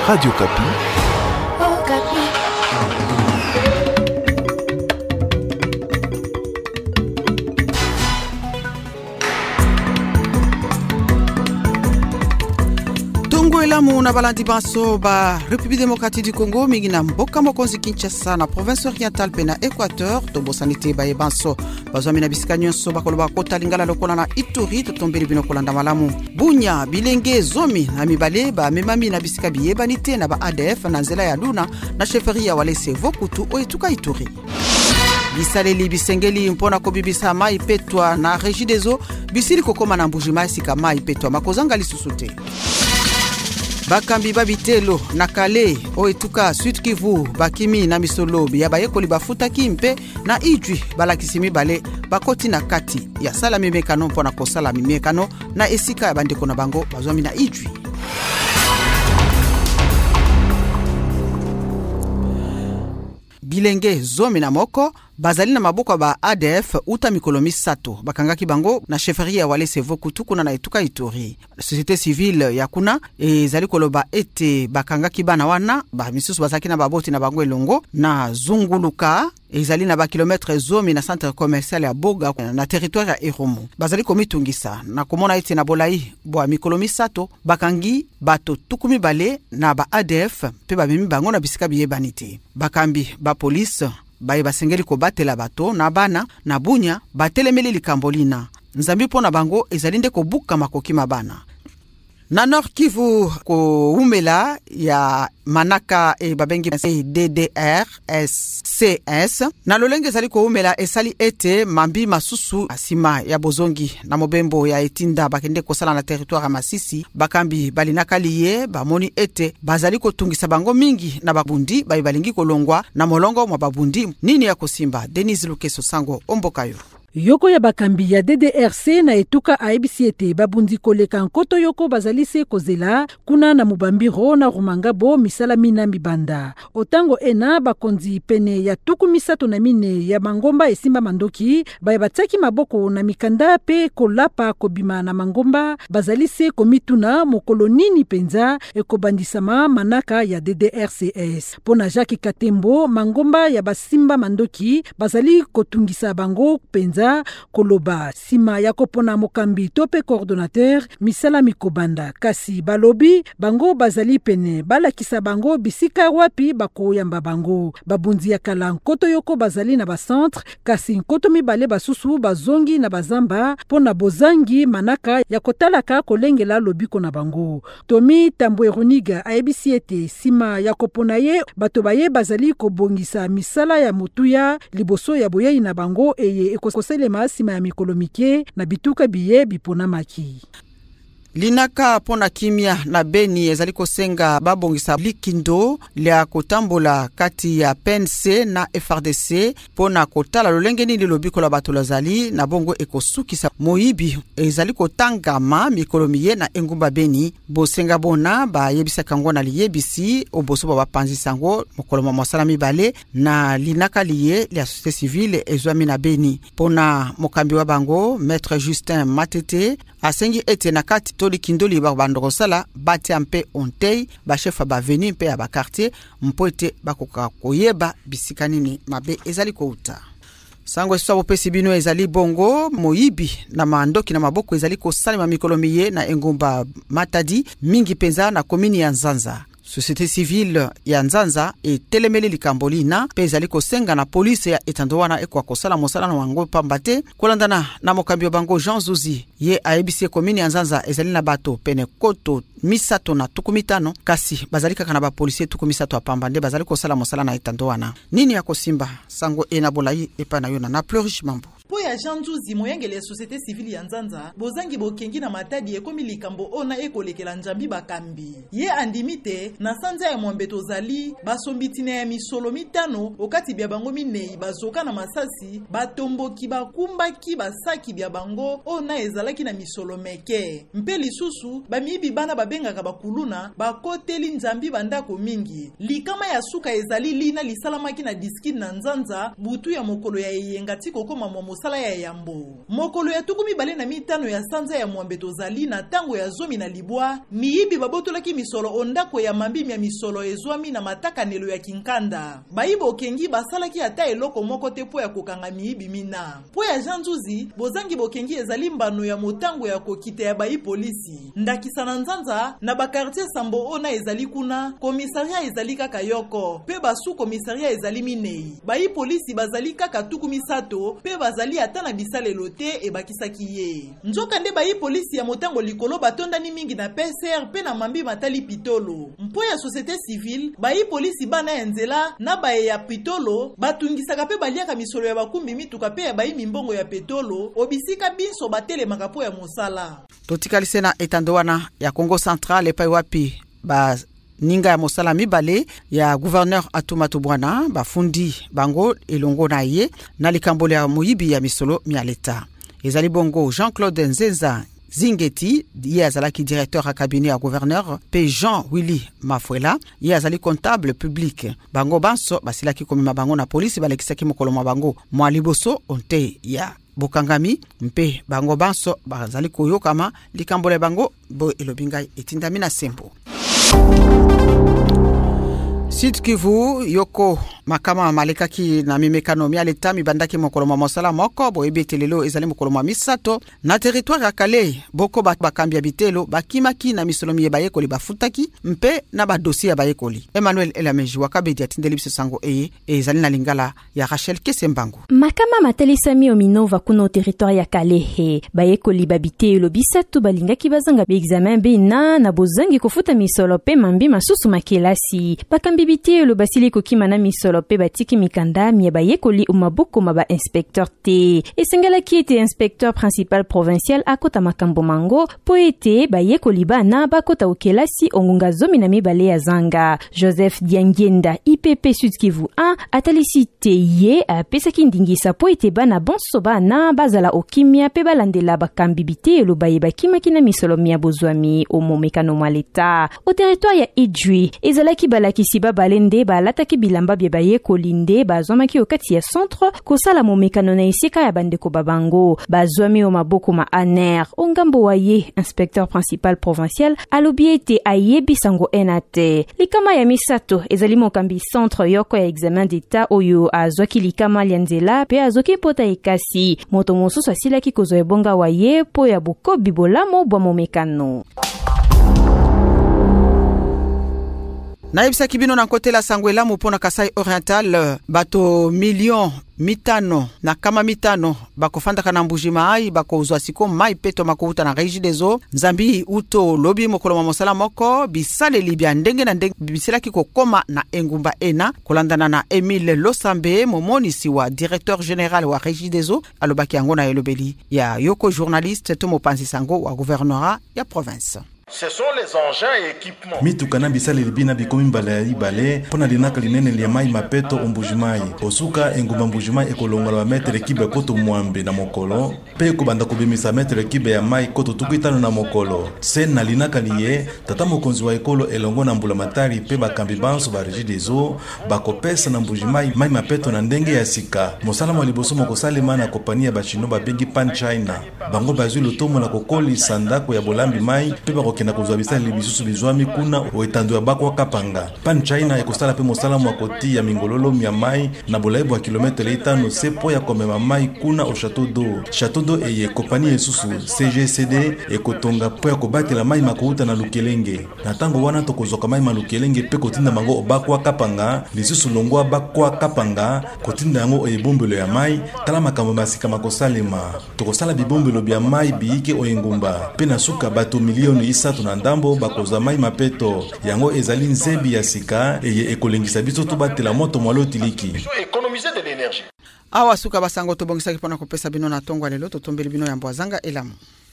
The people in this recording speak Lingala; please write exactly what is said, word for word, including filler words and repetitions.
Radio Kapi. Oh, Kapi. Tungu elamu na balandi baso ba République démocratique du Congo mingi na mboka mokonzi Kinshasa na province orientale pe na Équateur tombo sanité ba yebanso bazwami na bisika nyonso bakoloba kota lingala lokola na Ituri totombeli bino kolanda malamu Bunya bilenge zomi na mibale ba memami na bisika biyebanite na ba A D F na nzela ya Luna na cheferia walese vokutu oetuka Ituri bisaleli bisengeli mpona kobibisa mai petwa na régie des eaux bisili kokoma na mbujima sika mai petwa makozanga lisusu te bakambi babitelo na kale oetuka Sud Kivu bakimi na misolobi ya bayekoli bafutaki mpe na Ijwi balakisi mibale bakoti na kati ya sala mimekano mpona kosala mimekano na esika ya bandeko na bango bazwami na Ijwi. Bilenge zomi na moko bazali na maboko ba A D F uta mikolo misato bakangaki bango na cheferia walese vokutu kuna na etuka Ituri. Société civile ya kuna ezali koloba ete bakangaki bana wana ba misusu bazaki na baboti na bango elongo na zunguluka ezali na ba kilometre zomi na centre commercial ya Boga na territoire ya Irumu. Bazali komitungisa na komona ete na bolai bwa mikolo misato bakangi bato tukumi bale na ba A D F pe ba mimi bango na bisika biyebanite. Bakambi ba police baye basengeli kobatela bato na bana na Bunya batelemeli likambolina nzambi pona bango ezalinde kobuka makoki mabana na Nord Kivu ko umela ya manaka e babengi D D R S C S na lolenge zali ko umela esali ete mambi masusu asima ya bozongi na mobembo ya etinda bakende kosala na territoire ya Masisi bakambi balinaka liye bamoni ete bazali kotungisa bango mingi na babundi bayibalingi kolongwa na molongo mwa babundi nini ya kosimba Denis Lukeso Sango Ombokayo Yoko ya bakambi ya D D R C na etuka aibisiete babundi koleka nkoto yoko bazalise kozela kuna na mubambiro na rumangabo misala mina mibanda. Otango ena bakonzi pene ya tuku misato na mine ya mangomba esimba mandoki baya bataki maboko na mikanda pe kolapa kobima na mangomba bazalise komituna mokolo nini penza ekobandisama manaka ya D D R C S. Pona Jacques Katembo mangomba ya basimba mandoki bazali kotungisa bango penza koloba sima ya kopona mokambi tope coordonnateur misala mikobanda kasi balobi bango bazali pene balakisa bango bisika wapi bakoyamba bango babunzi ya kala nkoto yoko bazali na ba centre kasi nkoto mibale basusu bazongi na bazamba pona bozangi manaka ya kotalaka kolengela lobiko na bango Tomi Tambweruniga aibisiete sima ya kopona ye bato baye bazali kobongisa misala ya mutuya liboso ya boyei na bango eye ekosele masima ya mikolo mike na bituka biye bipona maki. Linaka pona kimia na Beni ezali kosenga babongisa likindo lia kotambola kati ya P N C na F R D C pona kotala lolenge nini lobiko la bato lazali na bongo ekosukisa moyibi ezali kotangama mikolo miye na engumba Beni bosenga bona ba yebisa kango na liyebisi oboso ba panzi sango mokolo mosala mibale na linaka liye la société civile ezwami na Beni pona mokambi wa bango maître Justin Matete asengi ete na kati toli kindoli babandoro sala bati ampe ontei ba chef ba venu mpe ya ba quartier mpo ete bakoka koyeba bisika nini mabe ezali kouta. Sango eswa pesi bino ezali bongo moyibi na mandoki na maboko ezali kosalema mikolo miye na engumba Matadi mingi penza na komini ya Nzanza. Société civile ya Nzanza e telemeli likambolina pe ezali kosenga na police ya etandowana ekwa kosala mosala na wango pambate kolandana na mokambi wa bango Jean Zuzi ye aibisi komini ya Nzanza ezali na bato pene koto misato na tukumitano kasi bazali kaka na ba police tukumisato apambande bazali kosala mosala na etandowana nini ya kosimba sango ena bolai epa na yona na Pleurish Mambo po ya Jean Zuzi moyengele ya société civile ya Nzanza bozangi bokengi na Matadi ekomi likambo ona ekolekela njambi bakambi ye andimite na sanza ya mwambeto zali basombitine ya misolo mitano okati bya bango minei bazoka na masasi batomboki bakumbaki basaki bya bango ona ezalaki na misolo meke mpe lisusu bamibi bana babengaka bakuluna bakoteli njambi bandako mingi likama ya suka ezali lina lisalamaki na diskine na Nzanza butu ya mokolo ya eyengati kokoma mwa mosala ya yambo. Mokolo ya tukumi bale na mitano ya sanza ya mwambe tozali na tango ya zomi na libwa, miyibi babotolaki misolo ondako ya mambimi ya misolo ezwami na matakanelo ya kinkanda. Bayibo kengi basalaki ata eloko moko te po ya kokanga miyibi mina. Po ya janzuzi, bozangi bokengi ezali mbano ya motango ya kokite ya bayi polisi. Ndakisa na nzanza, na bakartier Sambo ona ezali kuna, komisaria ezali kaka yoko, pe basu komisaria ezali minei. Bayi polisi bazali kaka tuku misato, pe bazali ata na bisale lote e bakisaki ye. Njoka nde bayi polisi ya motango likolo batondani mingi na P C R pe na mambi matali pitolo. Mpo ya société civile, bayi polisi bana ya nzela na baye ya pitolo, batungisaka pe baliaka misolo ya bakumbi mituka pe ya bayi mimbongo ya petolo, obisika binso batele makapo ya mosala. Totikalise na etandoana ya Congo Central epai wapi ba ninga ya mosala mibale ya gouverneur Atumatu Bwana bafundi bango elongo na ye na likambole ya moyibi ya misolo mia leta. Ezali bongo Jean-Claude Nzenza Zingeti, ye azalaki directeur à cabinet à gouverneur, pe Jean Willy Mafuela, ye azali comptable public. Bango banso basilaki komema bango na polisi balekisaki mokolo mwa bango mwa liboso onte ya bokangami mpe bango banso bazali koyokama likambole bango bo elobingai etindami na sembo. Sud Kivu yoko makama malekaki na mimekano mia leta mibandaki mokolo mwa mosala moko bo ebetelelo ezali mokolo mwa misato na territoire ya Kale boko bakambi ya bitelo bakimaki na misolomi ye bayekoli bafutaki mpe na ba dossier ya bayekoli. Emmanuel Elameji wakabedi atindeli biso sango eye ezali na lingala ya Rachel Kesembangu. Makama matalisami ominova kuno territoire ya Kale he bayekoli babitelo bisatu balingaki bazanga be examen be na na bozangi kofuta misolo pe mambi masusu makelasi bakambi bitelo basili kokima na misolo pe batiki mikanda mie bayekoli umaboko maba inspecteur te esengala ki ete inspecteur principal provincial akota makambo mango po ete bayekoli bana bakota okelasi ongunga zomi na mibale ya zanga. Joseph Diangienda I P P Sud Kivu un atalisite ye apesaki ndingisa po ete bana bonso bana bazala okimia pe balandela bakambi bitelo baye bakimaki na misolo mia bozwami omomekano mwaleta o territoire ya Idjwi ezalaki balakisi balende balataki bilamba bie baye kolinde bazwamaki okati ya centre kosala momekano na isika ya bandeko babango bazwami o maboko ma aner ongambo waye inspecteur principal provincial alobi ete ayebi sango enate likama ya misato ezali mokambi centre yoko ya examen d'état oyo azwaki likama lianzela pe azoki pota ekasi moto mosusu asilaki kozwa ebonga waye po ya bukobi bolamo bwa momekano. Naibisa kibino na kote la sangwela mupona Kasai Oriental bato million mitano na kama mitano bako fanda kana mbujima ai bako uzwa siko mai peto makuhuta na reji dezo Nzambi uto lobi mokolo mwa mosala moko bisale libya ndenge na ndenge bisela kiko koma na engumba ena kulandana na Emile Losambe momonisi wa directeur général wa reji dezo alobaki yango na elobeli ya yoko journaliste Tomo Panzi Sango wa gouvernorat ya province. Ce sont les engins et équipements. Mitukana bisale libina bikomi mbala ya ibale pona linaka linene liya mai mapeto ombujimai osuka engumba mbujimai ekolongola metre kibe koto mwambe na mokolo pe kubanda kubimisa metre kibe ya mai koto tukitano na mokolo sen na linaka liye tata mokonzi wa ekolo elongo na mbula matari pe bakambi banso ba reji dezo bakopesa na mbujimai mai mapeto na ndenge ya sika mosala mwa liboso mokosalema na kompania bachino babengi Pan China bango bazwi lotomo na kokoli sandako ya bolambi mai pe kena kozwa bisale libisusu bizwami kuna oetando ya bakwa kapanga Pan China ekosala pe mosala mwa koti ya mingololo mia mai na bolaibu wa kilometre itano sepo ya komema mai kuna o Chateau d'eau Chateau d'eau eye kompani esusu C G C D ekotonga po ya kobatela mai makuhuta na lukelenge na tango wana tokozoka mai malukelenge pe kotinda mango obakwa kapanga lisusu longwa bakwa kapanga kotinda yango oyebombelo ya mai tala makambo masika makosalema tokosala bibombelo bya mai biike oyengumba pe na suka bato milioni isa na ndambo bakoza mai mapeto yango ezali nzebi ya sika eye ekolengisa biso to batela moto mwalo tiliki économiser de l'énergie. Awa suka basango to bongisa kipona kopesa bino na tongwa lelo to tombeli bino ya mbwazanga elamu.